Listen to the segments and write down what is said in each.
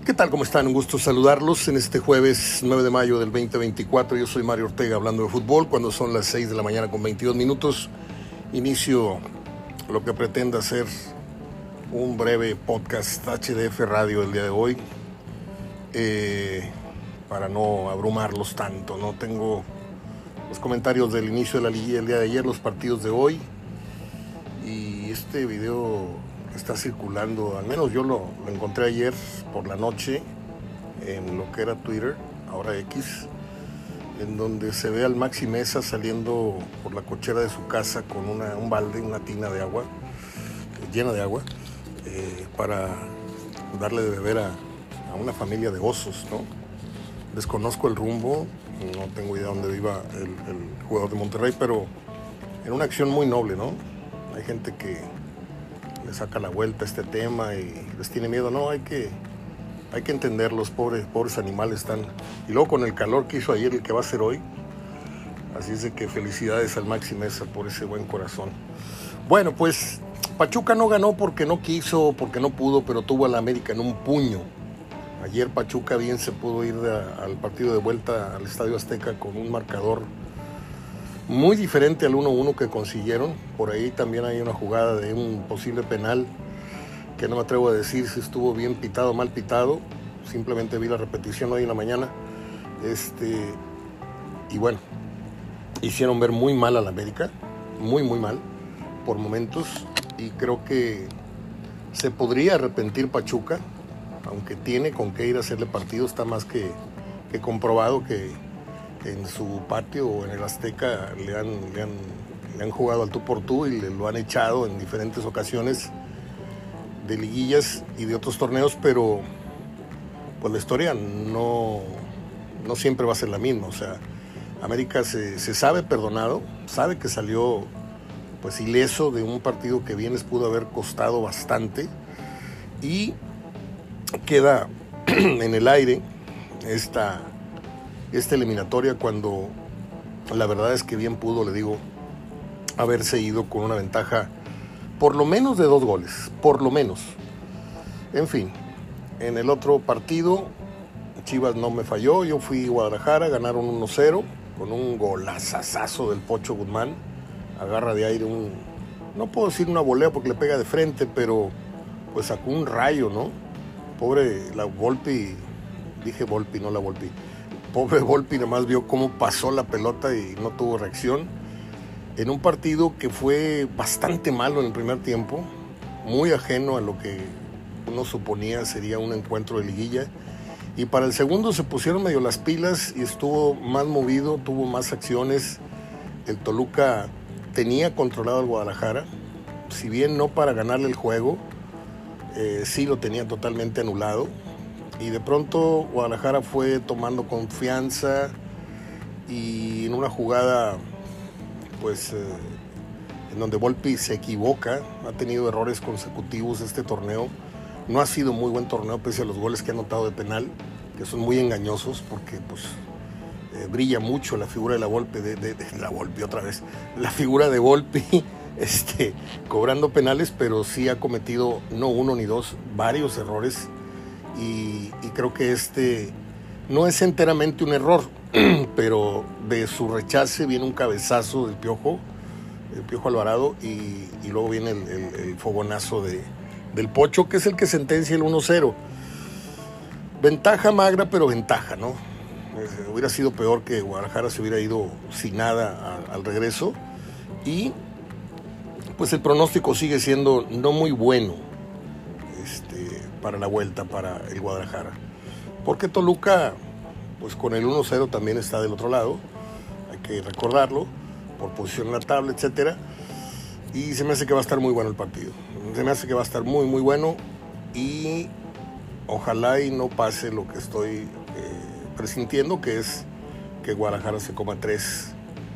¿Qué tal? ¿Cómo están? Un gusto saludarlos en este jueves 9 de mayo del 2024. Yo soy Mario Ortega hablando de fútbol cuando son las 6 de la mañana con 22 minutos. Inicio lo que pretende ser un breve podcast HDF Radio el día de hoy para no abrumarlos tanto. No tengo los comentarios del inicio de la liguilla el día de ayer, los partidos de hoy y este video está circulando, al menos yo lo encontré ayer por la noche en lo que era Twitter, ahora X, en donde se ve al Maxi Meza saliendo por la cochera de su casa con un balde, una tina de agua, llena de agua, para darle de beber a una familia de osos, ¿no? Desconozco el rumbo, no tengo idea dónde viva el jugador de Monterrey, pero en una acción muy noble, ¿no? Hay gente que le saca la vuelta a este tema y les tiene miedo. No, hay que entender, los pobres animales están. Y luego con el calor que hizo ayer, el que va a ser hoy. Así es de que felicidades al Maxi Meza por ese buen corazón. Bueno, pues Pachuca no ganó porque no quiso, porque no pudo, pero tuvo a la América en un puño. Ayer Pachuca bien se pudo ir al partido de vuelta al Estadio Azteca con un marcador muy diferente al 1-1 que consiguieron. Por ahí también hay una jugada de un posible penal que no me atrevo a decir si estuvo bien pitado o mal pitado. Simplemente vi la repetición hoy en la mañana. Y bueno, hicieron ver muy mal a la América, muy mal por momentos, y creo que se podría arrepentir Pachuca, aunque tiene con qué ir a hacerle partido. Está más que comprobado que en su patio o en el Azteca le han jugado al tú por tú y lo han echado en diferentes ocasiones de liguillas y de otros torneos, pero pues la historia no siempre va a ser la misma. O sea, América se sabe perdonado, sabe que salió pues ileso de un partido que bien les pudo haber costado bastante, y queda en el aire esta eliminatoria cuando la verdad es que bien pudo, le digo, haberse ido con una ventaja por lo menos de 2 goles, por lo menos. En fin, en el otro partido Chivas no me falló, yo fui a Guadalajara, ganaron 1-0 con un golazazazo del Pocho Guzmán, agarra de aire no puedo decir una volea porque le pega de frente, pero pues sacó un rayo, ¿no? Pobre la Volpi, dije Volpi, no la Volpi. Pobre Volpi nada más vio cómo pasó la pelota y no tuvo reacción. En un partido que fue bastante malo en el primer tiempo, muy ajeno a lo que uno suponía sería un encuentro de liguilla. Y para el segundo se pusieron medio las pilas y estuvo más movido, tuvo más acciones. El Toluca tenía controlado al Guadalajara, si bien no para ganarle el juego, sí lo tenía totalmente anulado. Y de pronto Guadalajara fue tomando confianza y en una jugada pues en donde Volpi se equivoca, ha tenido errores consecutivos este torneo. No ha sido muy buen torneo pese a los goles que ha anotado de penal, que son muy engañosos porque pues brilla mucho la figura de la Volpi, la Volpi otra vez, la figura de Volpi cobrando penales, pero sí ha cometido no uno ni dos, varios errores. Y creo que no es enteramente un error, pero de su rechace viene un cabezazo del Piojo Alvarado, y luego viene el fogonazo del Pocho, que es el que sentencia el 1-0. Ventaja magra, pero ventaja, ¿no? Hubiera sido peor que Guadalajara se hubiera ido sin nada al regreso, y pues el pronóstico sigue siendo no muy bueno para la vuelta para el Guadalajara, porque Toluca pues con el 1-0 también está del otro lado, hay que recordarlo, por posición en la tabla, etcétera, y se me hace que va a estar muy bueno el partido, se me hace que va a estar muy bueno, y ojalá y no pase lo que estoy presintiendo, que es que Guadalajara se coma 3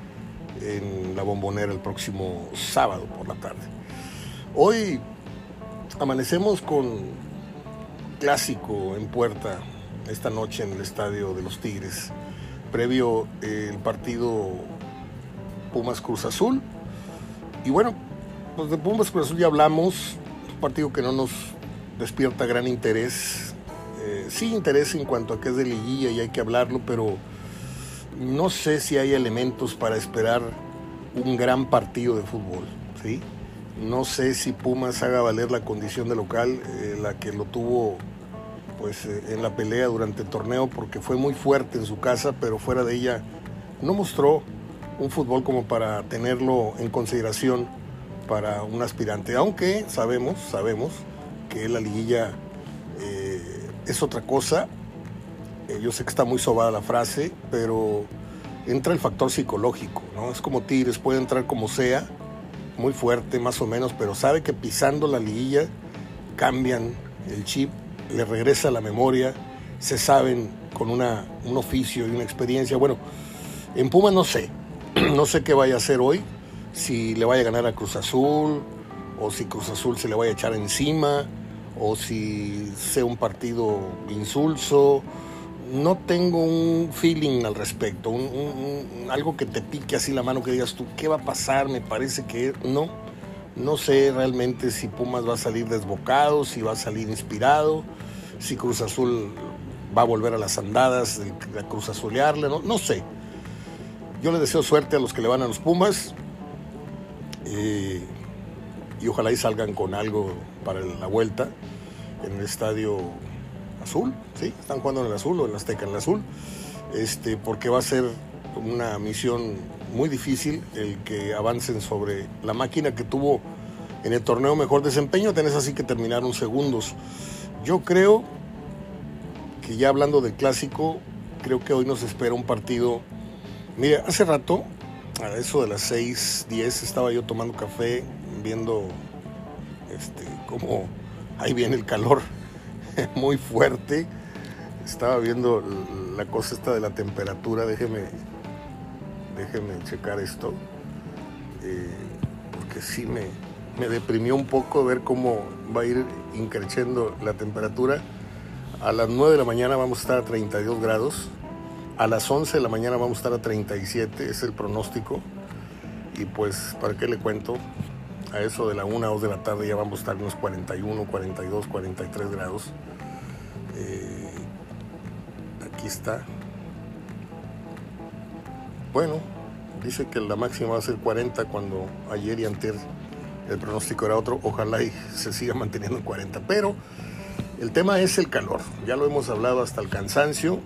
en la Bombonera el próximo sábado por la tarde. Hoy amanecemos con clásico en puerta esta noche en el estadio de los Tigres, previo el partido Pumas Cruz Azul. Y bueno, pues de Pumas Cruz Azul ya hablamos, un partido que no nos despierta gran interés, sí interesa en cuanto a que es de liguilla y hay que hablarlo, pero no sé si hay elementos para esperar un gran partido de fútbol, ¿sí? No sé si Pumas haga valer la condición de local, la que lo tuvo pues en la pelea durante el torneo, porque fue muy fuerte en su casa, pero fuera de ella no mostró un fútbol como para tenerlo en consideración para un aspirante, aunque sabemos que la liguilla es otra cosa. Yo sé que está muy sobada la frase, pero entra el factor psicológico, ¿no? Es como Tigres, puede entrar como sea, muy fuerte más o menos, pero sabe que pisando la liguilla cambian el chip, le regresa la memoria, se saben con un oficio y una experiencia. Bueno, en Pumas no sé qué vaya a hacer hoy, si le vaya a ganar a Cruz Azul, o si Cruz Azul se le vaya a echar encima, o si sea un partido insulso. No tengo un feeling al respecto, algo que te pique así la mano, que digas tú, ¿qué va a pasar? Me parece que no sé realmente si Pumas va a salir desbocado, si va a salir inspirado, si Cruz Azul va a volver a las andadas, a Cruz Azulearle, no sé. Yo le deseo suerte a los que le van a los Pumas, y ojalá y salgan con algo para la vuelta en el estadio Azul, ¿sí? Están jugando en el Azul o en el Azteca, en el Azul, porque va a ser una misión muy difícil el que avancen sobre la máquina que tuvo en el torneo mejor desempeño. Tenés así que terminaron segundos. Yo creo que, ya hablando del clásico, creo que hoy nos espera un partido. Mira, hace rato, a eso de las 6:10, estaba yo tomando café, viendo cómo ahí viene el calor muy fuerte. Estaba viendo la cosa esta de la temperatura. Déjeme checar esto, porque sí me deprimió un poco ver cómo va a ir increciendo la temperatura. A las 9 de la mañana vamos a estar a 32 grados, a las 11 de la mañana vamos a estar a 37, es el pronóstico. Y pues, ¿para qué le cuento? A eso de la 1 o 2 de la tarde ya vamos a estar unos 41, 42, 43 grados. Aquí está. Bueno, dice que la máxima va a ser 40, cuando ayer y antier el pronóstico era otro. Ojalá y se siga manteniendo en 40. Pero el tema es el calor. Ya lo hemos hablado hasta el cansancio.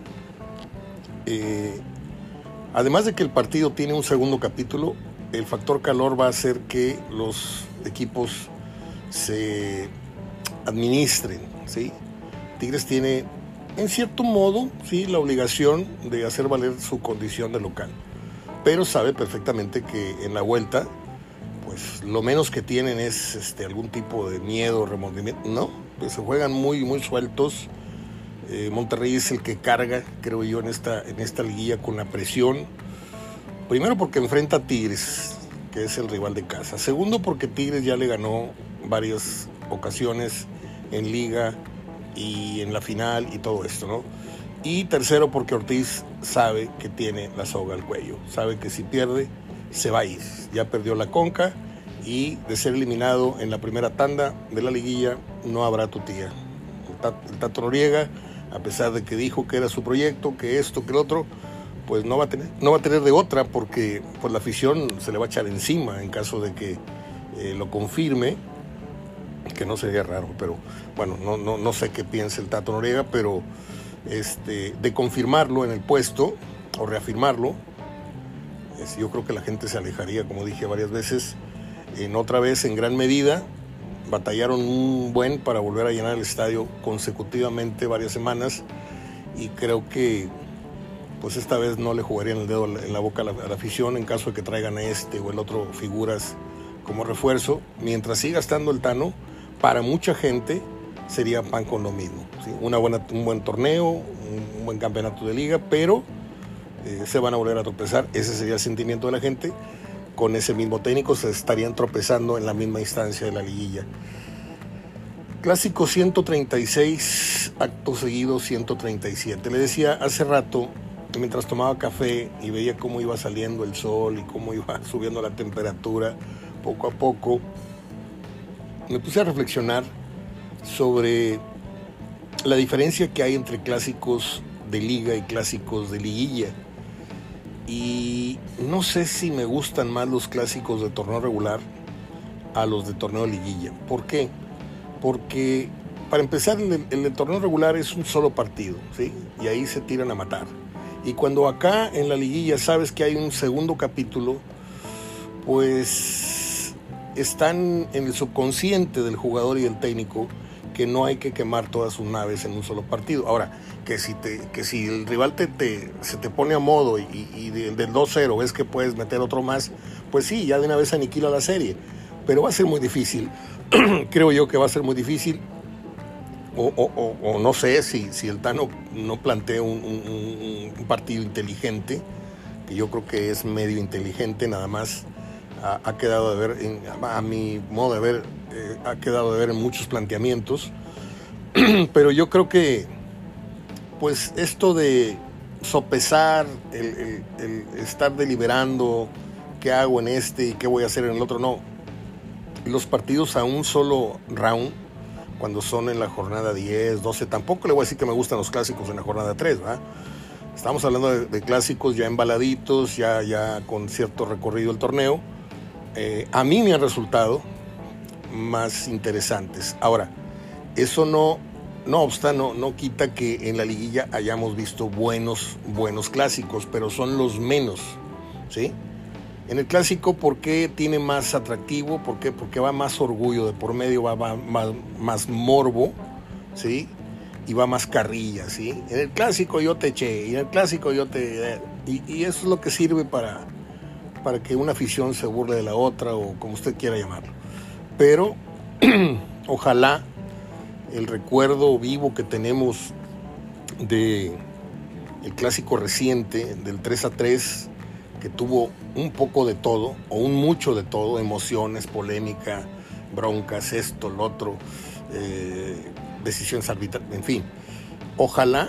Además de que el partido tiene un segundo capítulo, el factor calor va a hacer que los equipos se administren, ¿sí? Tigres tiene, en cierto modo, sí, la obligación de hacer valer su condición de local, pero sabe perfectamente que en la vuelta, pues lo menos que tienen es algún tipo de miedo, remordimiento. No, pues se juegan muy, muy sueltos. Monterrey es el que carga, creo yo, en esta liguilla con la presión. Primero porque enfrenta a Tigres, que es el rival de casa. Segundo porque Tigres ya le ganó varias ocasiones en liga y en la final y todo esto, ¿no? Y tercero porque Ortiz sabe que tiene la soga al cuello. Sabe que si pierde, se va a ir. Ya perdió la Conca, y de ser eliminado en la primera tanda de la liguilla, no habrá tutía. El Tato Noriega, a pesar de que dijo que era su proyecto, que esto, que el otro, pues no va a tener de otra, porque pues la afición se le va a echar encima en caso de que lo confirme, que no sería raro, pero bueno, no sé qué piensa el Tato Noriega, pero de confirmarlo en el puesto o reafirmarlo, yo creo que la gente se alejaría, como dije varias veces. Otra vez, en gran medida, batallaron un buen para volver a llenar el estadio consecutivamente varias semanas, y creo que pues esta vez no le jugarían el dedo en la boca a la afición en caso de que traigan a o el otro figuras como refuerzo. Mientras siga estando el Tano, para mucha gente sería pan con lo mismo, ¿sí? Un buen torneo, un buen campeonato de liga, pero se van a volver a tropezar. Ese sería el sentimiento de la gente. Con ese mismo técnico se estarían tropezando en la misma instancia de la liguilla. Clásico 136, acto seguido 137. Le decía hace rato, mientras tomaba café y veía cómo iba saliendo el sol y cómo iba subiendo la temperatura poco a poco, me puse a reflexionar sobre la diferencia que hay entre clásicos de liga y clásicos de liguilla. Y no sé si me gustan más los clásicos de torneo regular a los de torneo de liguilla. ¿Por qué? Porque para empezar, el de torneo regular es un solo partido, ¿sí? Y ahí se tiran a matar. Y cuando acá en la liguilla sabes que hay un segundo capítulo, pues están en el subconsciente del jugador y del técnico que no hay que quemar todas sus naves en un solo partido. Ahora, que si el rival se te pone a modo y del 2-0 ves que puedes meter otro más, pues sí, ya de una vez aniquila la serie. Pero va a ser muy difícil. Creo yo que va a ser muy difícil. O no sé si el Tano no plantea un partido inteligente, que yo creo que es medio inteligente, nada más ha quedado de ver, a mi modo de ver, ha quedado de ver en muchos planteamientos. Pero yo creo que pues esto de sopesar, el estar deliberando qué hago en este y qué voy a hacer en el otro, no. Los partidos a un solo round, cuando son en la jornada 10, 12, tampoco le voy a decir que me gustan los clásicos en la jornada 3, ¿verdad? Estamos hablando de clásicos ya embaladitos, ya con cierto recorrido el torneo. A mí me han resultado más interesantes. Ahora, eso no obsta, no quita que en la liguilla hayamos visto buenos clásicos, pero son los menos, ¿sí? En el clásico, ¿por qué tiene más atractivo? ¿Por qué? Porque va más orgullo de por medio, va más morbo, ¿sí? Y va más carrilla, ¿sí? En el clásico yo te eché, y en el clásico yo te... Y eso es lo que sirve para que una afición se burle de la otra, o como usted quiera llamarlo. Pero ojalá el recuerdo vivo que tenemos de el clásico reciente, del 3-3, que tuvo un poco de todo, o un mucho de todo, emociones, polémica, broncas, esto, lo otro, decisiones arbitrarias, en fin. Ojalá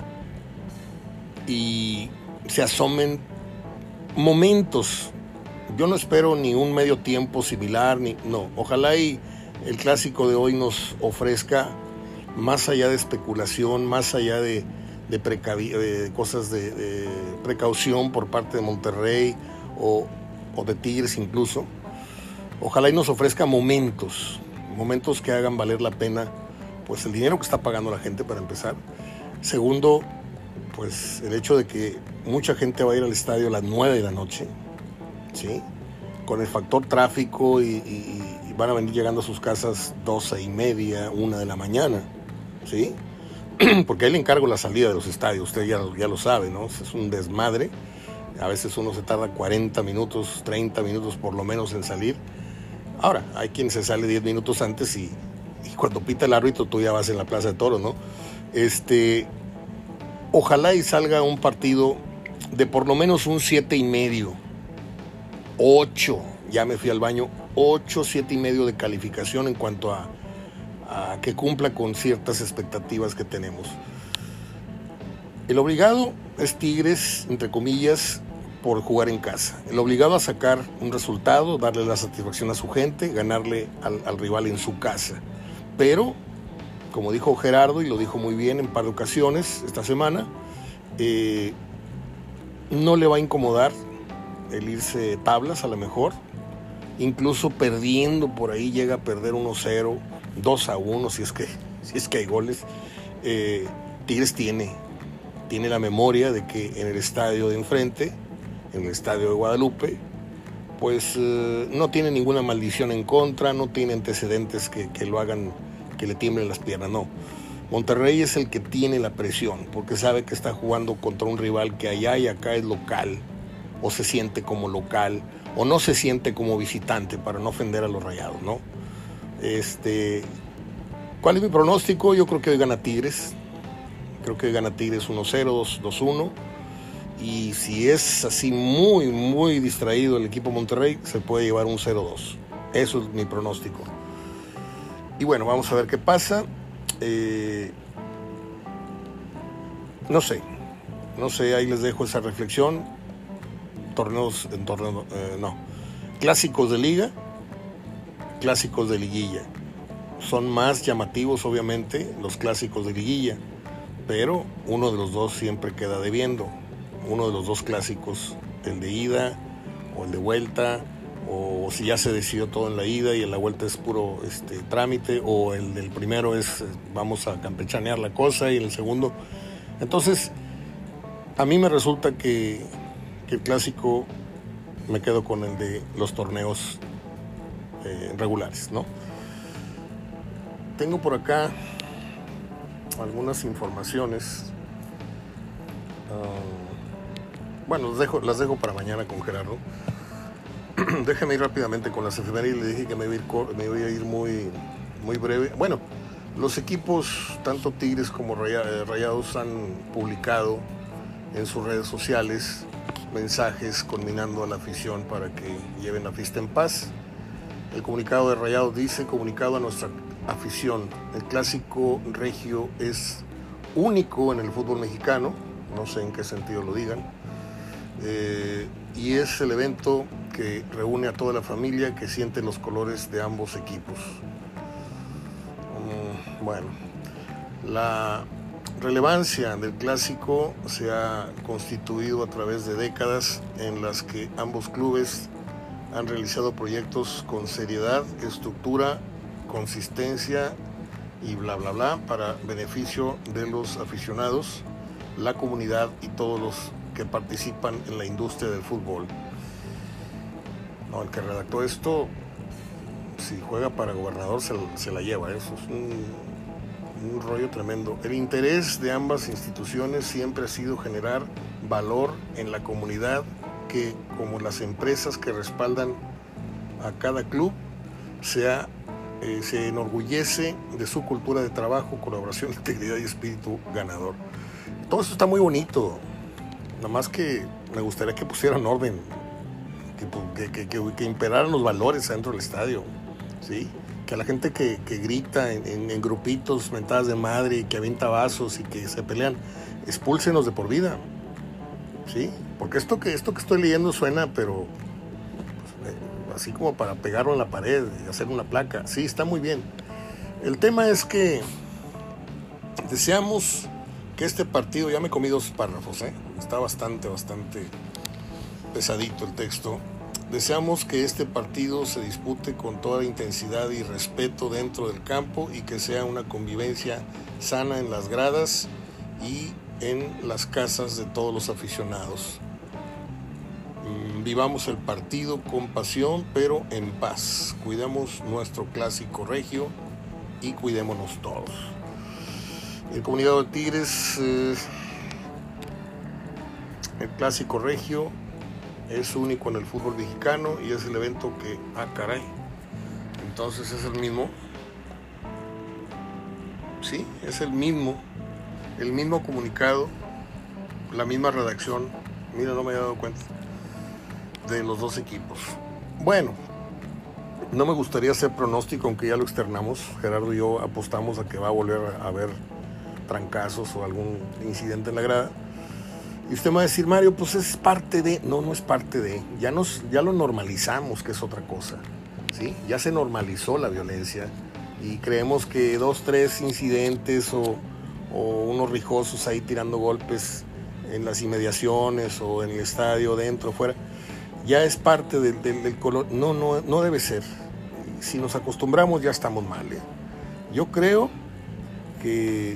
y se asomen momentos. Yo no espero ni un medio tiempo similar, no. Ojalá y el clásico de hoy nos ofrezca, más allá de especulación, más allá de cosas de precaución por parte de Monterrey o de Tigres incluso, ojalá y nos ofrezca momentos que hagan valer la pena pues el dinero que está pagando la gente, para empezar. Segundo, pues el hecho de que mucha gente va a ir al estadio a las 9 de la noche, ¿sí? Con el factor tráfico y van a venir llegando a sus casas 12:30, 1 de la mañana, ¿sí? Porque ahí le encargo la salida de los estadios, usted ya lo sabe, ¿no? Es un desmadre. A veces uno se tarda 40 minutos, 30 minutos por lo menos en salir. Ahora, hay quien se sale 10 minutos antes y cuando pita el árbitro tú ya vas en la Plaza de Toros, ¿no? Ojalá y salga un partido de por lo menos un 7:30, 8, ya me fui al baño, 8, 7:30 de calificación en cuanto a que cumpla con ciertas expectativas que tenemos. El obligado es Tigres, entre comillas, por jugar en casa. El obligado a sacar un resultado, darle la satisfacción a su gente, ganarle al rival en su casa. Pero, como dijo Gerardo, y lo dijo muy bien en un par de ocasiones esta semana, no le va a incomodar el irse tablas a lo mejor. Incluso perdiendo por ahí, llega a perder 1-0, 2-1, si es que hay goles. Tigres tiene la memoria de que en el estadio de enfrente, en el estadio de Guadalupe, pues no tiene ninguna maldición en contra, no tiene antecedentes que lo hagan, que le tiemblen las piernas, no. Monterrey es el que tiene la presión, porque sabe que está jugando contra un rival que allá y acá es local, o se siente como local, o no se siente como visitante, para no ofender a los Rayados, ¿no? ¿Cuál es mi pronóstico? Yo creo que hoy gana Tigres. Creo que gana Tigres 1-0, 2-1. Y si es así muy, muy distraído el equipo Monterrey, se puede llevar un 0-2. Eso es mi pronóstico. Y bueno, vamos a ver qué pasa. No sé, ahí les dejo esa reflexión. Clásicos de liga, clásicos de liguilla. Son más llamativos, obviamente, los clásicos de liguilla, pero uno de los dos siempre queda debiendo. Uno de los dos clásicos, el de ida o el de vuelta, o si ya se decidió todo en la ida y en la vuelta es puro trámite, o el del primero es vamos a campechanear la cosa y en el segundo. Entonces, a mí me resulta que el clásico me quedo con el de los torneos regulares, ¿no? Tengo por acá algunas informaciones. Bueno, las dejo para mañana con Gerardo. Déjeme ir rápidamente con las efemérides. Le dije que me voy a ir muy, muy breve. Bueno, los equipos, tanto Tigres como Rayados, han publicado en sus redes sociales mensajes conminando a la afición para que lleven la fiesta en paz. El comunicado de Rayados dice: comunicado a nuestra afición, el clásico regio es único en el fútbol mexicano, no sé en qué sentido lo digan, y es el evento que reúne a toda la familia que siente los colores de ambos equipos. Bueno, la relevancia del clásico se ha constituido a través de décadas en las que ambos clubes han realizado proyectos con seriedad, estructura, consistencia y bla bla bla para beneficio de los aficionados, la comunidad y todos los que participan en la industria del fútbol. No, el que redactó esto, si juega para gobernador se la lleva. Eso es un rollo tremendo. El interés de ambas instituciones siempre ha sido generar valor en la comunidad, que como las empresas que respaldan a cada club se enorgullece de su cultura de trabajo, colaboración, integridad y espíritu ganador. Todo eso está muy bonito, nada más que me gustaría que pusieran orden, que imperaran los valores dentro del estadio, ¿sí? Que a la gente que grita en grupitos, mentadas de madre, que avienta vasos y que se pelean, expúlsenos de por vida, ¿sí? Porque esto que estoy leyendo suena, pero pues, así como para pegarlo en la pared y hacer una placa. Sí, está muy bien. El tema es que deseamos que este partido, ya me comí 2 párrafos, está bastante pesadito el texto. Deseamos que este partido se dispute con toda intensidad y respeto dentro del campo y que sea una convivencia sana en las gradas y en las casas de todos los aficionados. Vivamos el partido con pasión, pero en paz. Cuidemos nuestro clásico regio y cuidémonos todos. El comunicado de Tigres, el clásico regio es único en el fútbol mexicano y es el evento que, caray, entonces es el mismo. Sí, es el mismo comunicado, la misma redacción. Mira, no me había dado cuenta, de los dos equipos. Bueno, no me gustaría hacer pronóstico, aunque ya lo externamos. Gerardo y yo apostamos a que va a volver a haber trancazos o algún incidente en la grada. Y usted me va a decir: Mario, pues es parte de... No es parte de... Ya lo normalizamos, que es otra cosa, ¿sí? Ya se normalizó la violencia y creemos que 2, 3 incidentes o unos rijosos ahí tirando golpes en las inmediaciones o en el estadio, dentro, fuera, ya es parte del color. No debe ser. Si nos acostumbramos ya estamos mal, Yo creo que,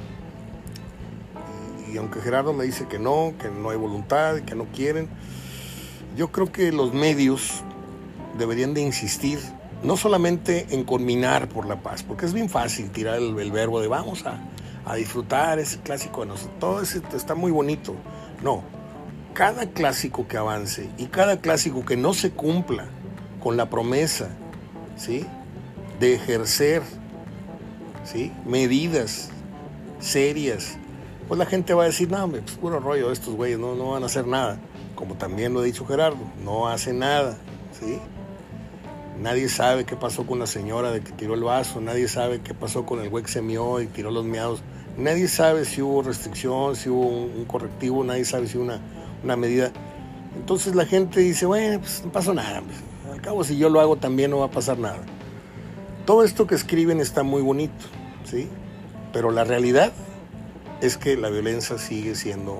y aunque Gerardo me dice que no hay voluntad, que no quieren, yo creo que los medios deberían de insistir no solamente en conminar por la paz, porque es bien fácil tirar el verbo de vamos a disfrutar ese clásico de nosotros, todo eso está muy bonito. No, cada clásico que avance y cada clásico que no se cumpla con la promesa, ¿sí?, de ejercer, ¿sí?, medidas serias, pues la gente va a decir: no, hombre, pues puro rollo, estos güeyes no van a hacer nada. Como también lo ha dicho Gerardo, no hace nada, ¿sí? Nadie sabe qué pasó con la señora de que tiró el vaso, nadie sabe qué pasó con el güey que se mió y tiró los miados, nadie sabe si hubo restricción, si hubo un correctivo, nadie sabe si hubo una medida. Entonces la gente dice: bueno, pues no pasó nada, pues, al cabo si yo lo hago también no va a pasar nada. Todo esto que escriben está muy bonito, ¿sí? Pero la realidad es que la violencia sigue siendo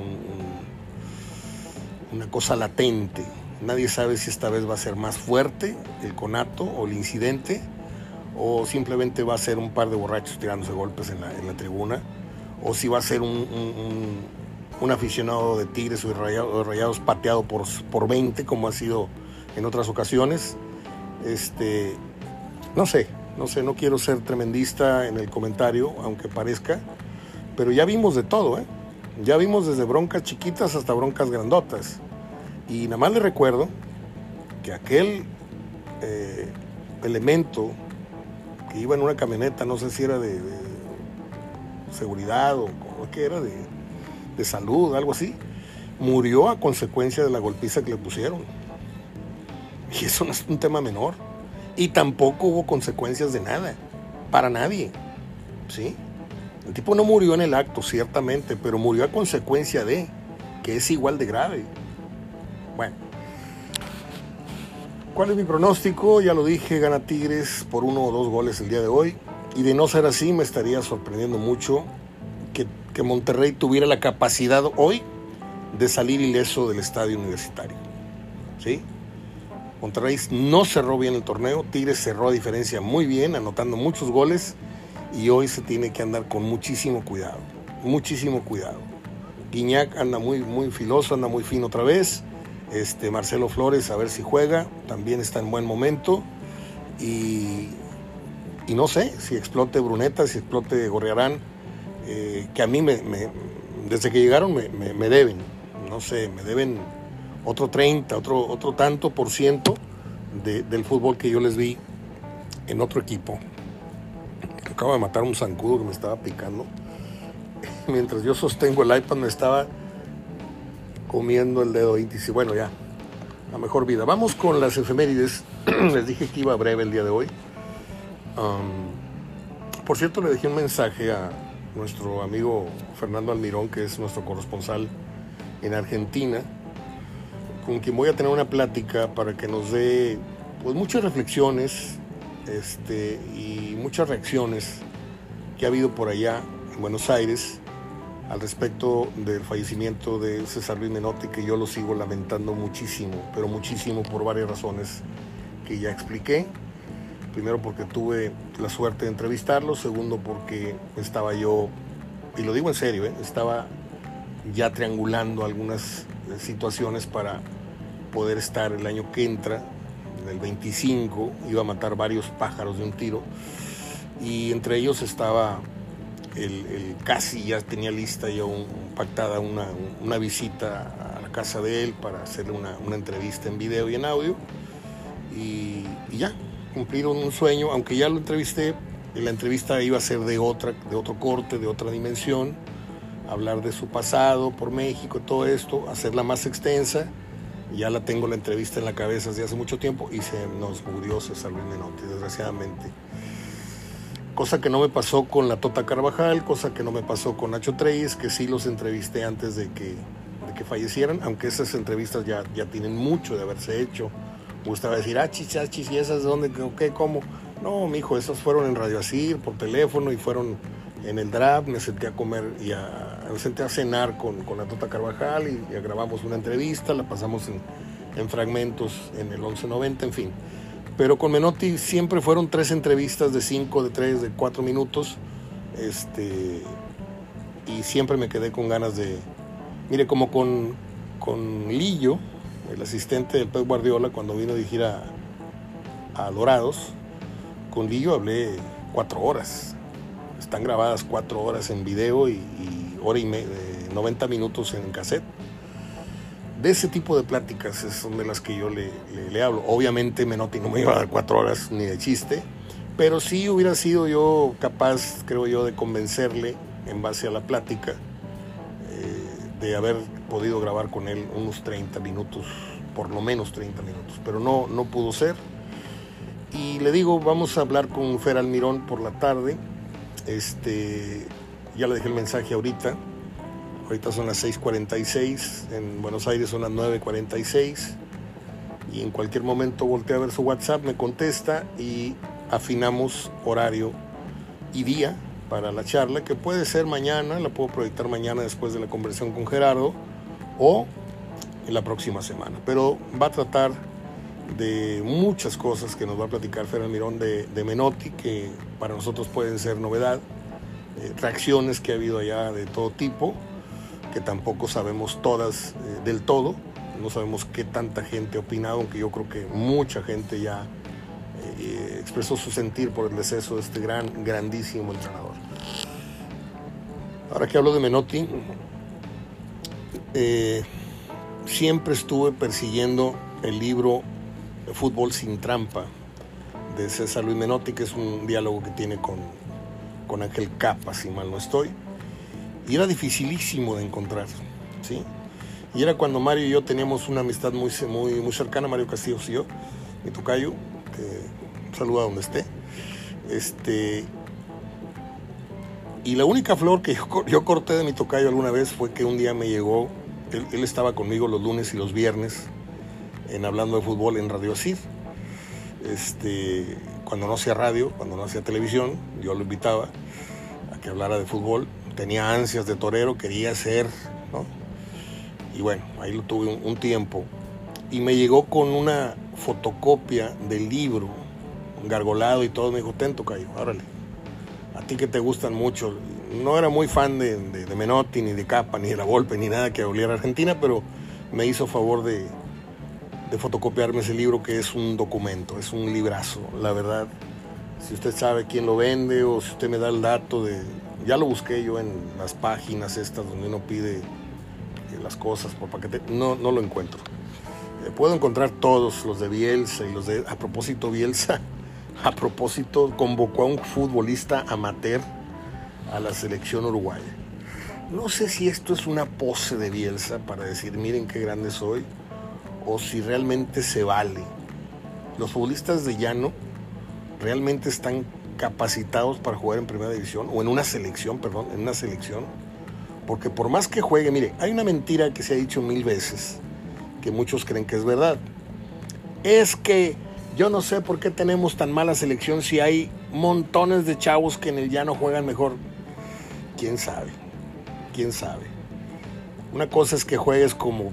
una cosa latente. Nadie sabe si esta vez va a ser más fuerte el conato o el incidente, o simplemente va a ser un par de borrachos tirándose golpes en la tribuna, o si va a ser un aficionado de Tigres o de Rayados pateado por 20, como ha sido en otras ocasiones. No sé, no quiero ser tremendista en el comentario, aunque parezca, pero ya vimos de todo, ¿eh? Ya vimos desde broncas chiquitas hasta broncas grandotas. Y nada más le recuerdo que aquel elemento que iba en una camioneta, no sé si era de seguridad o qué era, de salud, algo así, murió a consecuencia de la golpiza que le pusieron. Y eso no es un tema menor. Y tampoco hubo consecuencias de nada, para nadie, ¿sí? El tipo no murió en el acto, ciertamente, pero murió a consecuencia de, que es igual de grave. Bueno, ¿cuál es mi pronóstico? Ya lo dije, gana Tigres por 1 o 2 goles el día de hoy. Y de no ser así, me estaría sorprendiendo mucho que Monterrey tuviera la capacidad hoy de salir ileso del estadio universitario, ¿sí? Monterrey no cerró bien el torneo, Tigres cerró a diferencia muy bien, anotando muchos goles, y hoy se tiene que andar con muchísimo cuidado, muchísimo cuidado. Guiñac anda muy filoso, anda muy fino otra vez. Marcelo Flores, a ver si juega, también está en buen momento, y no sé si explote Bruneta, si explote Gorriarán, que a mí desde que llegaron me deben, no sé, me deben otro 30, otro tanto por ciento del fútbol que yo les vi en otro equipo. Acabo de matar un zancudo que me estaba picando. Mientras yo sostengo el iPad me estaba comiendo el dedo índice. Bueno, ya, la mejor vida. Vamos con las efemérides. Les dije que iba breve el día de hoy. Por cierto, le dejé un mensaje a nuestro amigo Fernando Almirón, que es nuestro corresponsal en Argentina, con quien voy a tener una plática para que nos dé pues muchas reflexiones y muchas reacciones que ha habido por allá en Buenos Aires al respecto del fallecimiento de César Luis Menotti, que yo lo sigo lamentando muchísimo, pero muchísimo, por varias razones que ya expliqué. Primero, porque tuve la suerte de entrevistarlo. Segundo, porque estaba yo, y lo digo en serio, estaba ya triangulando algunas situaciones para poder estar el año que entra, en el 25, iba a matar varios pájaros de un tiro, y entre ellos estaba casi ya tenía lista ya pactada una visita a la casa de él para hacerle una entrevista en video y en audio, y ya cumplieron un sueño, aunque ya lo entrevisté. La entrevista iba a ser de otro corte, de otra dimensión, hablar de su pasado por México, todo esto, hacerla más extensa. Ya la tengo la entrevista en la cabeza desde hace mucho tiempo y se nos murió César Luis Menotti, desgraciadamente. Cosa que no me pasó con la Tota Carvajal, cosa que no me pasó con Nacho Treyes, que sí los entrevisté antes de que fallecieran, aunque esas entrevistas ya tienen mucho de haberse hecho. Me gustaba decir, chis, ¿y esas de dónde, qué, cómo? No, mijo, esas fueron en Radio Asir, por teléfono, y fueron en el draft. Me senté a comer me senté a cenar con la Tota Carvajal y grabamos una entrevista, la pasamos en fragmentos en el 1190, en fin. Pero con Menotti siempre fueron 3 entrevistas de 5, de 3, de 4 minutos, y siempre me quedé con ganas de... Mire, como con Lillo, el asistente del Pep Guardiola, cuando vino a dirigir a Dorados, con Lillo hablé 4 horas. Están grabadas 4 horas en video y hora y media, 90 minutos en cassette. De ese tipo de pláticas son de las que yo le hablo. Obviamente Menotti no me iba a dar 4 horas ni de chiste, pero sí hubiera sido yo capaz, creo yo, de convencerle en base a la plática, de haber podido grabar con él unos 30 minutos, por lo menos 30 minutos, pero no pudo ser. Y le digo, vamos a hablar con Fer Almirón por la tarde. Ya le dejé el mensaje ahorita son las 6:46, en Buenos Aires son las 9:46, y en cualquier momento voltea a ver su WhatsApp, me contesta y afinamos horario y día para la charla, que puede ser mañana, la puedo proyectar mañana después de la conversación con Gerardo, o en la próxima semana. Pero va a tratar de muchas cosas que nos va a platicar Fer Almirón de Menotti, que para nosotros pueden ser novedad, reacciones que ha habido allá de todo tipo, que tampoco sabemos todas del todo, no sabemos qué tanta gente ha opinado, aunque yo creo que mucha gente ya expresó su sentir por el deceso de este grandísimo entrenador. Ahora que hablo de Menotti, siempre estuve persiguiendo el libro Fútbol sin trampa de César Luis Menotti, que es un diálogo que tiene con Ángel Capa, si mal no estoy, y era dificilísimo de encontrar, ¿sí? Y era cuando Mario y yo teníamos una amistad muy cercana, Mario Castillos y yo, mi tocayo, que saluda donde esté, y la única flor que yo corté de mi tocayo alguna vez fue que un día me llegó, él estaba conmigo los lunes y los viernes en Hablando de Fútbol en Radio Asir, cuando no hacía radio, cuando no hacía televisión, yo lo invitaba a que hablara de fútbol, tenía ansias de torero, quería ser, ¿no? Y bueno, ahí lo tuve un tiempo, y me llegó con una fotocopia del libro, engargolado y todo. Me dijo, ten, tocayo, órale, a ti que te gustan mucho. No era muy fan de Menotti, ni de Capa, ni de la Volpe, ni nada que oliera a Argentina, pero me hizo favor de fotocopiarme ese libro, que es un documento, es un librazo, la verdad. Si usted sabe quién lo vende, o si usted me da el dato ya lo busqué yo en las páginas estas donde uno pide las cosas por paquete, no lo encuentro. Puedo encontrar todos los de Bielsa y los de... A propósito, Bielsa, convocó a un futbolista amateur a la selección uruguaya. No sé si esto es una pose de Bielsa para decir, miren qué grande soy, o si realmente se vale. Los futbolistas de llano realmente están capacitados para jugar en primera división, o en una selección, porque por más que juegue, mire, hay una mentira que se ha dicho 1000 veces, que muchos creen que es verdad. Es que yo no sé por qué tenemos tan mala selección si hay montones de chavos que en el llano juegan mejor. ¿Quién sabe? Una cosa es que juegues como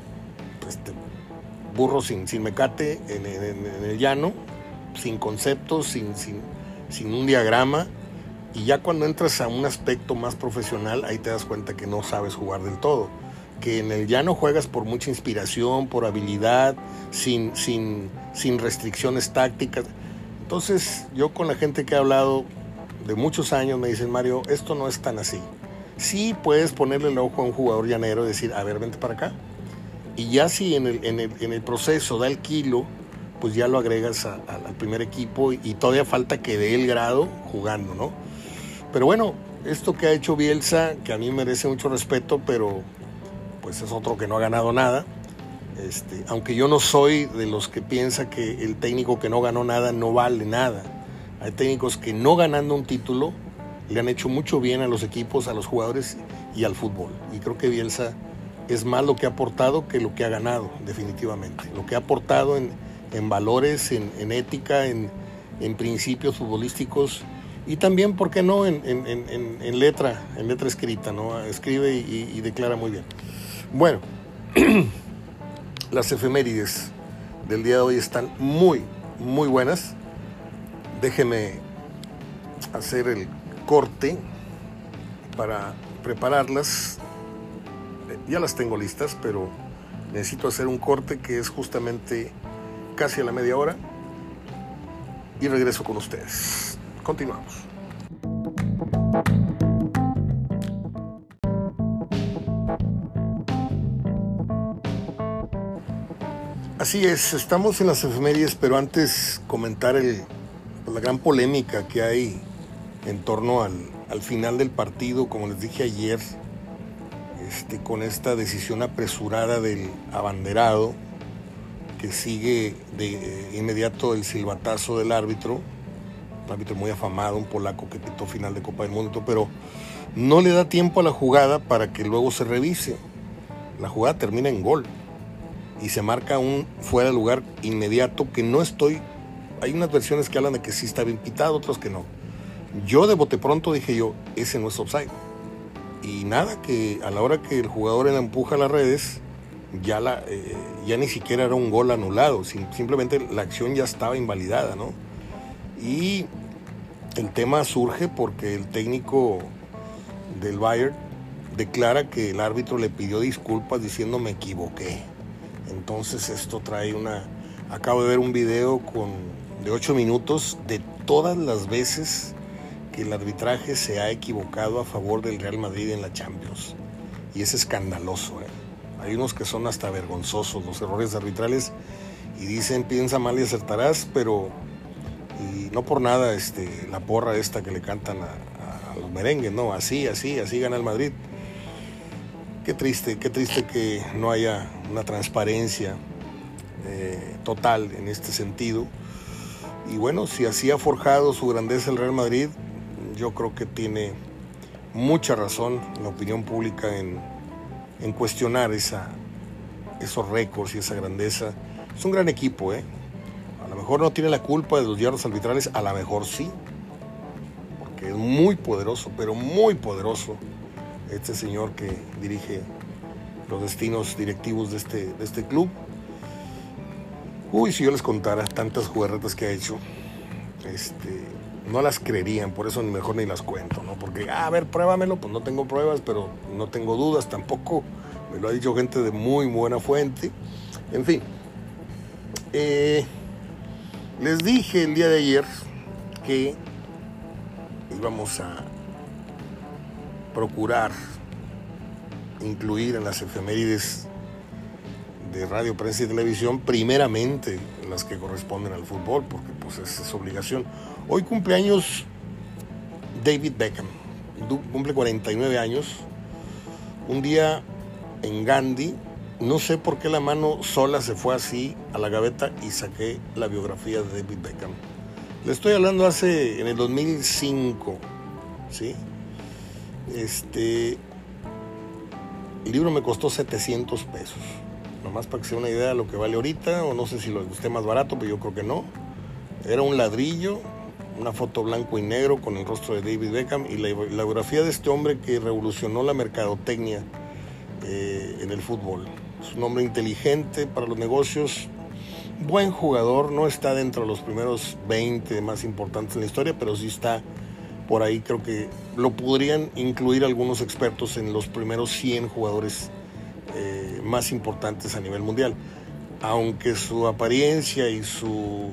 burro sin mecate en el llano, sin conceptos, sin un diagrama, y ya cuando entras a un aspecto más profesional, ahí te das cuenta que no sabes jugar del todo, que en el llano juegas por mucha inspiración, por habilidad, sin restricciones tácticas. Entonces yo con la gente que he hablado de muchos años me dicen, Mario, esto no es tan así. Sí puedes ponerle el ojo a un jugador llanero y decir, a ver, vente para acá, y ya si en el proceso da el kilo, pues ya lo agregas al primer equipo, y todavía falta que dé el grado jugando, ¿no? Pero bueno, esto que ha hecho Bielsa, que a mí merece mucho respeto, pero pues es otro que no ha ganado nada, aunque yo no soy de los que piensa que el técnico que no ganó nada no vale nada. Hay técnicos que no ganando un título le han hecho mucho bien a los equipos, a los jugadores y al fútbol, y creo que Bielsa es más lo que ha aportado que lo que ha ganado, definitivamente. Lo que ha aportado en valores, en ética, en principios futbolísticos, y también, ¿por qué no?, en letra escrita, ¿no? Escribe y declara muy bien. Bueno, las efemérides del día de hoy están muy, muy buenas. Déjeme hacer el corte para prepararlas. Ya las tengo listas, pero necesito hacer un corte que es justamente casi a la media hora, y regreso con ustedes. Continuamos. Así es, estamos en las efemérides, pero antes comentar la gran polémica que hay en torno al final del partido, como les dije ayer, con esta decisión apresurada del abanderado, que sigue de inmediato el silbatazo del árbitro, un árbitro muy afamado, un polaco que pitó final de Copa del Mundo, pero no le da tiempo a la jugada para que luego se revise. La jugada termina en gol y se marca un fuera de lugar inmediato, que no estoy... Hay unas versiones que hablan de que sí está bien pitado, otras que no. Yo de bote pronto dije yo, ese no es offside. Y nada, que a la hora que el jugador la empuja a las redes, ya ni siquiera era un gol anulado, simplemente la acción ya estaba invalidada, ¿no? Y el tema surge porque el técnico del Bayern declara que el árbitro le pidió disculpas diciendo me equivoqué. Entonces esto trae acabo de ver un video de 8 minutos de todas las veces que el arbitraje se ha equivocado a favor del Real Madrid en la Champions. Y es escandaloso, ¿eh? Hay unos que son hasta vergonzosos los errores arbitrales y dicen piensa mal y acertarás, pero y no por nada la porra esta que le cantan a los merengues, ¿no? Así gana el Madrid. Qué triste que no haya una transparencia total en este sentido. Y bueno, si así ha forjado su grandeza el Real Madrid, yo creo que tiene mucha razón la opinión pública en cuestionar esos récords y esa grandeza. Es un gran equipo, ¿eh? A lo mejor no tiene la culpa de los yardos arbitrales, a lo mejor sí, porque es muy poderoso, pero muy poderoso este señor que dirige los destinos directivos de este club. Uy, si yo les contara tantas jugarretas que ha hecho, no las creerían, por eso mejor ni las cuento, ¿no? Porque, a ver, pruébamelo, pues no tengo pruebas, pero no tengo dudas tampoco, me lo ha dicho gente de muy buena fuente. En fin, les dije el día de ayer que íbamos a procurar incluir en las efemérides de radio, prensa y televisión, primeramente las que corresponden al fútbol, porque pues es obligación. Hoy cumpleaños David Beckham, cumple 49 años, un día en Gandhi, no sé por qué la mano sola se fue así a la gaveta y saqué la biografía de David Beckham. Le estoy hablando en el 2005, ¿sí? El libro me costó 700 pesos. Nomás para que se dé una idea de lo que vale ahorita, o no sé si lo esté más barato, pero yo creo que no. Era un ladrillo, una foto blanco y negro con el rostro de David Beckham y la biografía de este hombre que revolucionó la mercadotecnia en el fútbol. Es un hombre inteligente para los negocios, buen jugador, no está dentro de los primeros 20 más importantes en la historia, pero sí está por ahí. Creo que lo podrían incluir algunos expertos en los primeros 100 jugadores más importantes a nivel mundial, aunque su apariencia y su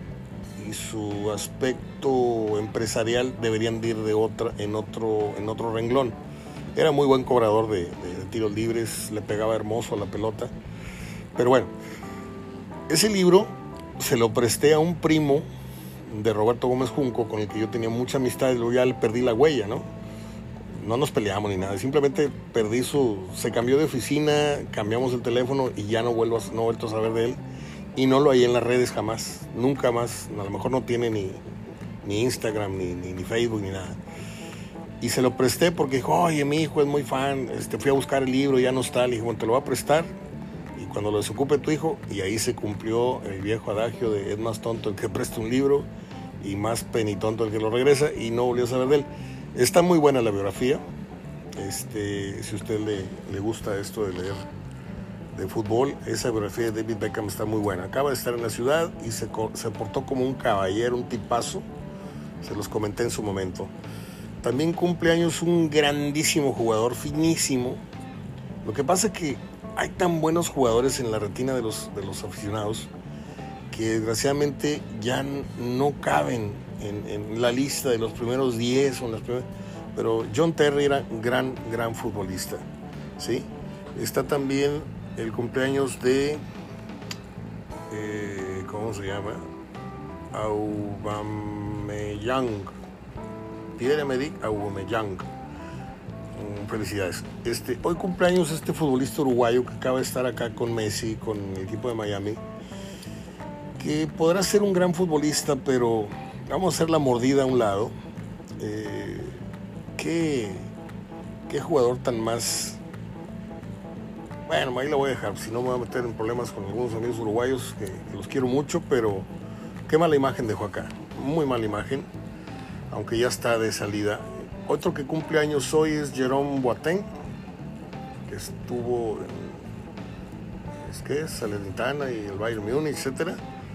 aspecto empresarial deberían de ir en otro renglón. Era muy buen cobrador de tiros libres, le pegaba hermoso a la pelota. Pero bueno, ese libro se lo presté a un primo de Roberto Gómez Junco, con el que yo tenía mucha amistad, y luego ya le perdí la huella, ¿no? No nos peleamos ni nada, simplemente se cambió de oficina, cambiamos el teléfono y ya no he vuelto a saber de él. Y no lo hallé en las redes jamás, nunca más. A lo mejor no tiene ni Instagram, ni Facebook, ni nada. Y se lo presté porque dijo, oye, mi hijo es muy fan, fui a buscar el libro, ya no está. Le dije, bueno, te lo voy a prestar y cuando lo desocupe tu hijo. Y ahí se cumplió el viejo adagio de es más tonto el que presta un libro y más penitonto el que lo regresa, y no volvió a saber de él. Está muy buena la biografía. Si a usted le gusta esto de leer de fútbol, esa biografía de David Beckham está muy buena. Acaba de estar en la ciudad y se portó como un caballero, un tipazo. Se los comenté en su momento. También cumple años un grandísimo jugador, finísimo. Lo que pasa es que hay tan buenos jugadores en la retina de los aficionados que desgraciadamente ya no caben en la lista de los primeros 10 pero John Terry era un gran futbolista, ¿sí? Está también el cumpleaños de ¿cómo se llama? Aubameyang, Pierre-Emerick Aubameyang. Felicidades. Hoy cumpleaños este futbolista uruguayo que acaba de estar acá con Messi, con el equipo de Miami, que podrá ser un gran futbolista, pero vamos a hacer la mordida a un lado. ¿Qué jugador tan más? Bueno, ahí la voy a dejar, si no me voy a meter en problemas con algunos amigos uruguayos que los quiero mucho, pero qué mala imagen dejó acá, muy mala imagen. aunque ya está de salida. Otro que cumple años hoy es Jerome Boateng, que estuvo en Salernitana y el Bayern Múnich, etc.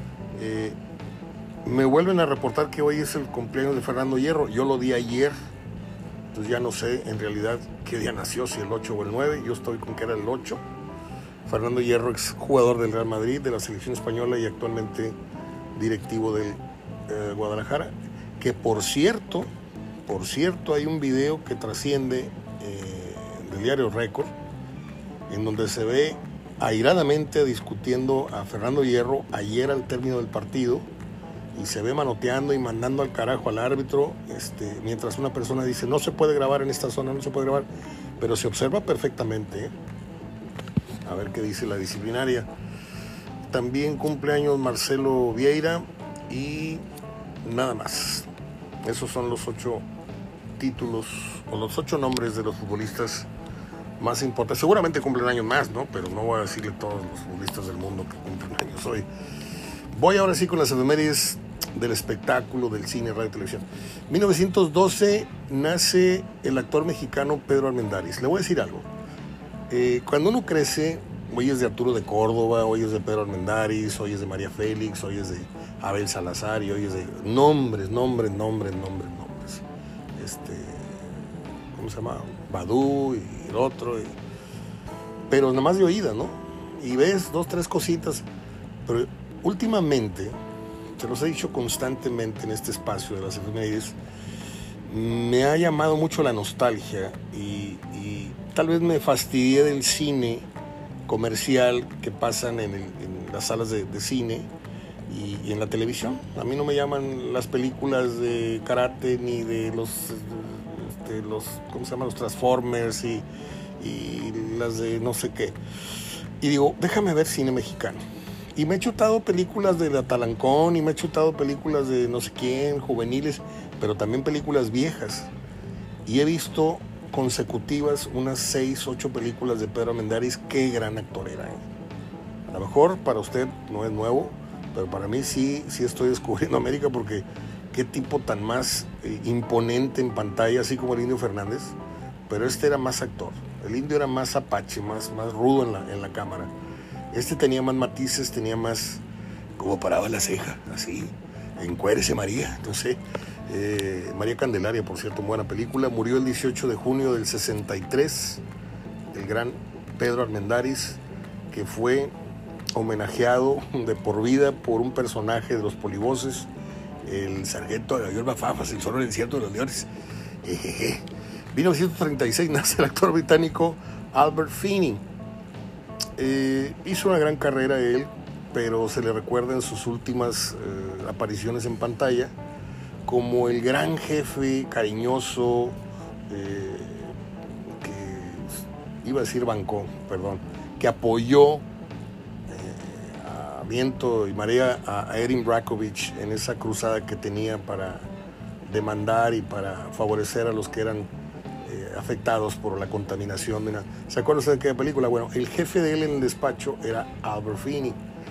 Me vuelven a reportar que hoy es el cumpleaños de Fernando Hierro. Yo lo di ayer, entonces ya no sé en realidad qué día nació, si el 8 o el 9. Yo estoy con que era el 8. Fernando Hierro, ex jugador del Real Madrid, de la selección española y actualmente directivo del Guadalajara. Que por cierto, hay un video que trasciende del diario Récord, en donde se ve airadamente discutiendo a Fernando Hierro ayer al término del partido, y se ve manoteando y mandando al carajo al árbitro, mientras una persona dice no se puede grabar en esta zona, no se puede grabar, pero se observa perfectamente. A ver qué dice la disciplinaria. También cumpleaños Marcelo Vieira y nada más. Esos son los 8 títulos o los 8 nombres de los futbolistas más importantes. Seguramente cumplen años más, ¿no? Pero no voy a decirle a todos los futbolistas del mundo que cumplen años hoy. Voy ahora sí con las efemérides del espectáculo, del cine, radio y televisión. 1912 nace el actor mexicano Pedro Armendáriz. Le voy a decir algo. Cuando uno crece, oyes de Arturo de Córdoba, oyes de Pedro Armendáriz, oyes de María Félix, oyes de Abel Salazar y oyes de nombres. ¿Cómo se llama? Badú y el otro. Pero nada más de oída, ¿no? Y ves 2, 3 cositas. Pero últimamente, te los he dicho constantemente en este espacio de las efemérides, me ha llamado mucho la nostalgia y tal vez me fastidié del cine comercial que pasan en las salas de cine y en la televisión. A mí no me llaman las películas de karate ni de los ¿cómo se llaman? Los Transformers y las de no sé qué. Y digo, déjame ver cine mexicano. Y me he chutado películas de la Talancón y me he chutado películas de no sé quién, juveniles, pero también películas viejas. Y he visto consecutivas unas 6, 8 películas de Pedro Armendáriz. Qué gran actor era. A lo mejor para usted no es nuevo, pero para mí sí estoy descubriendo América, porque qué tipo tan más imponente en pantalla, así como el Indio Fernández. Pero este era más actor. El Indio era más apache, más rudo en la cámara. Este tenía más matices, tenía más como paraba la ceja, así, encuérese María, no sé. María Candelaria, por cierto, buena película. Murió el 18 de junio del 63, el gran Pedro Armendáriz, que fue homenajeado de por vida por un personaje de los polivoces, el sargento Gabriel Bafafas, el zorro del desierto de los leones. 1936 nace el actor británico Albert Finney. Hizo una gran carrera él, pero se le recuerda en sus últimas apariciones en pantalla como el gran jefe cariñoso que iba a decir que apoyó a viento y marea a Erin Brockovich en esa cruzada que tenía para demandar y para favorecer a los que eran afectados por la contaminación. ¿Se acuerdan de aquella película? Bueno, el jefe de él en el despacho era Albert Finney.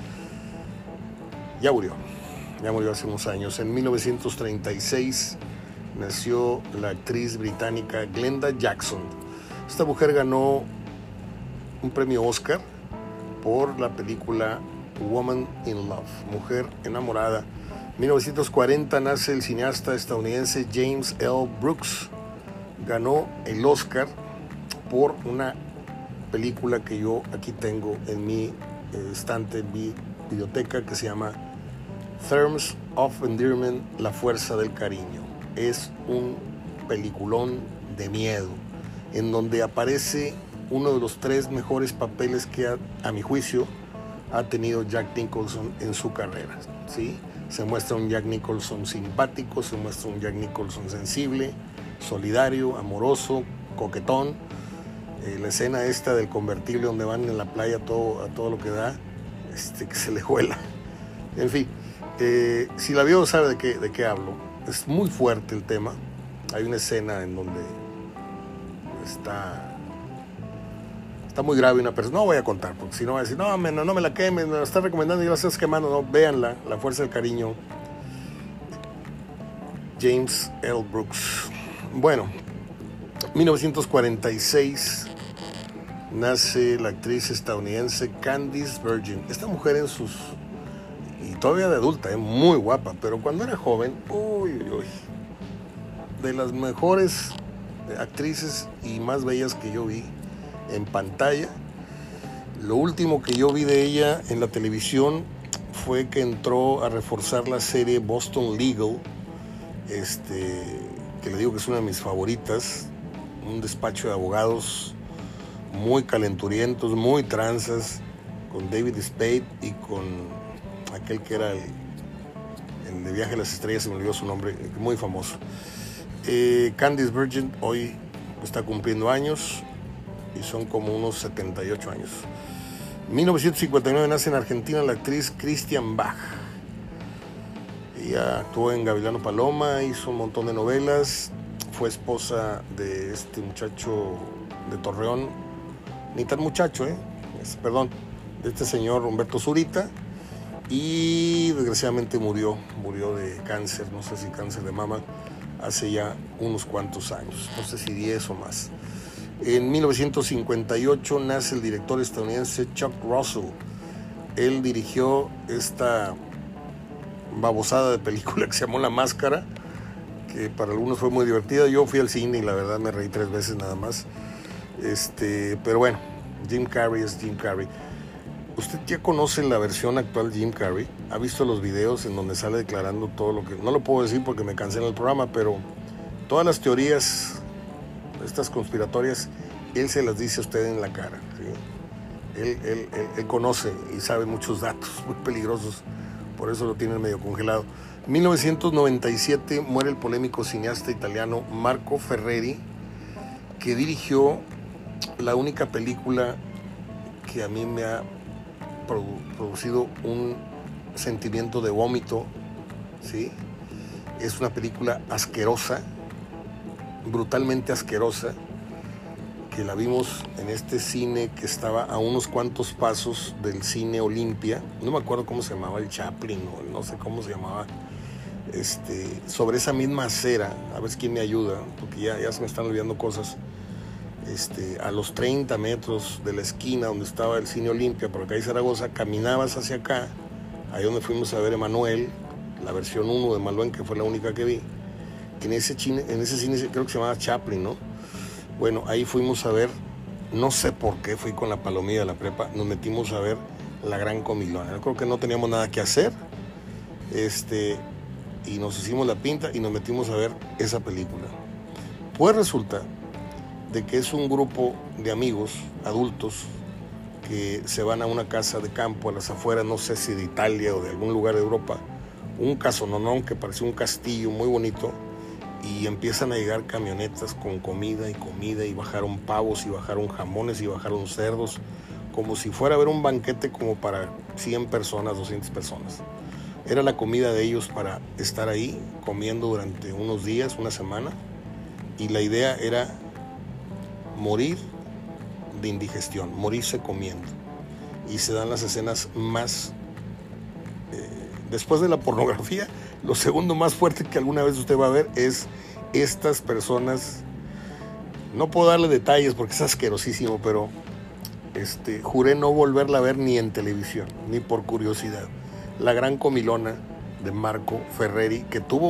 Ya murió hace unos años. En 1936 nació la actriz británica Glenda Jackson. Esta mujer ganó un premio Oscar por la película Woman in Love, Mujer Enamorada. En 1940 nace el cineasta estadounidense James L. Brooks. Ganó el Oscar por una película que yo aquí tengo en mi estante, en mi biblioteca, que se llama Terms of Endearment, La Fuerza del Cariño. Es un peliculón de miedo, en donde aparece uno de los 3 mejores papeles que a mi juicio ha tenido Jack Nicholson en su carrera, ¿sí? Se muestra un Jack Nicholson simpático, se muestra un Jack Nicholson sensible, solidario, amoroso, coquetón. La escena esta del convertible donde van en la playa a todo lo que da, que se le vuela. En fin, si la vio sabe de qué hablo. Es muy fuerte el tema. Hay una escena en donde está muy grave una persona. No voy a contar, porque si no va a decir, no me la quemes, me la estás recomendando y la estás quemando. No, véanla, La Fuerza del Cariño. James L. Brooks. Bueno, 1946 nace la actriz estadounidense Candice Bergen. Esta mujer y todavía de adulta, muy guapa, pero cuando era joven, de las mejores actrices y más bellas que yo vi en pantalla. Lo último que yo vi de ella en la televisión fue que entró a reforzar la serie Boston Legal, que le digo que es una de mis favoritas, un despacho de abogados muy calenturientos, muy tranzas, con David Spade y con aquel que era el de Viaje a las Estrellas, se me olvidó su nombre, muy famoso. Candice Bergen hoy está cumpliendo años y son como unos 78 años. 1959 nace en Argentina la actriz Christian Bach. Ella actuó en Gavilano Paloma, hizo un montón de novelas, fue esposa de este muchacho de Torreón, ni tan muchacho, de este señor Humberto Zurita, y desgraciadamente murió de cáncer, no sé si cáncer de mama, hace ya unos cuantos años, no sé si 10 o más. En 1958 nace el director estadounidense Chuck Russell. Él dirigió esta babosada de película que se llamó La Máscara, que para algunos fue muy divertida. Yo fui al cine y la verdad me reí 3 veces nada más. Pero bueno, Jim Carrey es Jim Carrey. ¿Usted ya conoce la versión actual de Jim Carrey? ¿Ha visto los videos en donde sale declarando todo lo que... No lo puedo decir porque me cancela el programa, pero todas las teorías, estas conspiratorias, él se las dice a usted en la cara, ¿sí? Él conoce y sabe muchos datos muy peligrosos, por eso lo tienen medio congelado. 1997 muere el polémico cineasta italiano Marco Ferreri, que dirigió la única película que a mí me ha producido un sentimiento de vómito, ¿sí? Es una película asquerosa, brutalmente asquerosa, que la vimos en este cine que estaba a unos cuantos pasos del cine Olimpia, no me acuerdo cómo se llamaba, el Chaplin, o no sé cómo se llamaba, sobre esa misma acera, a ver quién me ayuda, porque ya se me están olvidando cosas. A los 30 metros de la esquina donde estaba el cine Olimpia, por acá en Zaragoza, caminabas hacia acá, ahí donde fuimos a ver Emanuel, la versión 1 de Malvén, que fue la única que vi. En ese cine creo que se llamaba Chaplin, ¿no? Bueno, ahí fuimos a ver, no sé por qué, fui con la palomilla de la prepa, nos metimos a ver La Gran Comilona. Yo creo que no teníamos nada que hacer, y nos hicimos la pinta y nos metimos a ver esa película. Pues resulta de que es un grupo de amigos adultos que se van a una casa de campo a las afueras, no sé si de Italia o de algún lugar de Europa, un casononón que parecía un castillo muy bonito, y empiezan a llegar camionetas con comida, y bajaron pavos, y bajaron jamones, y bajaron cerdos, como si fuera a haber un banquete como para 100 personas, 200 personas. Era la comida de ellos para estar ahí comiendo durante unos días, una semana, y la idea era morir de indigestión, morirse comiendo. Y se dan las escenas más, después de la pornografía, lo segundo más fuerte que alguna vez usted va a ver es estas personas. No puedo darle detalles porque es asquerosísimo, pero juré no volverla a ver ni en televisión, ni por curiosidad. La Gran Comilona de Marco Ferreri, que tuvo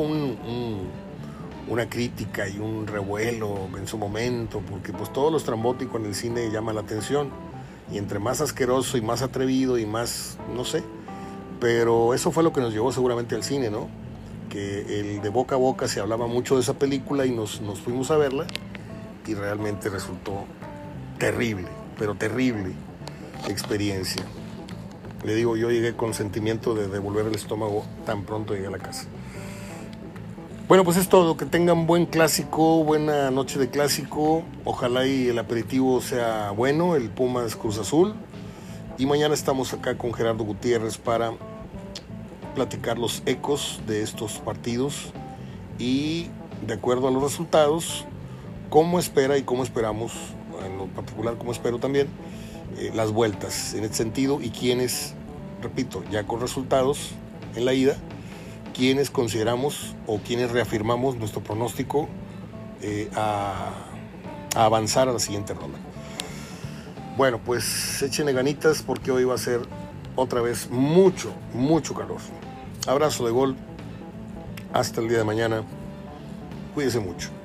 una crítica y un revuelo en su momento, porque pues todo lo estrambótico en el cine llama la atención, y entre más asqueroso y más atrevido y más, no sé, pero eso fue lo que nos llevó seguramente al cine, ¿no? Que el de boca a boca se hablaba mucho de esa película y nos fuimos a verla, y realmente resultó terrible, pero terrible experiencia. Le digo, yo llegué con sentimiento de devolver el estómago tan pronto llegué a la casa. Bueno, pues es todo. Que tengan buen clásico, buena noche de clásico. Ojalá y el aperitivo sea bueno, el Pumas Cruz Azul. Y mañana estamos acá con Gerardo Gutiérrez para platicar los ecos de estos partidos y, de acuerdo a los resultados, cómo espera y cómo esperamos, en lo particular cómo espero también, las vueltas en este sentido, y quienes, repito, ya con resultados en la ida, quienes consideramos o quienes reafirmamos nuestro pronóstico a avanzar a la siguiente ronda. Bueno, pues échenle ganitas porque hoy va a ser otra vez mucho calor. Abrazo de gol. Hasta el día de mañana. Cuídense mucho.